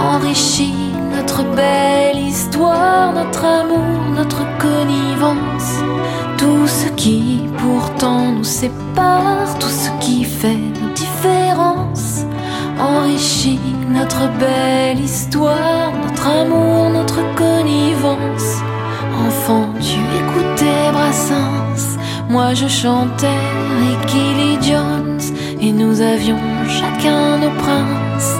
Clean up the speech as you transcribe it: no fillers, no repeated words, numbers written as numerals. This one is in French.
enrichit notre belle histoire, notre amour, notre connivence. Tout ce qui pourtant nous sépare, tout ce qui fait nos différences, enrichit notre belle histoire, notre amour, notre connivence. Enfant, tu écoutais Brassens, moi je chantais Ricky Lee Jones, et nous avions chacun nos princes.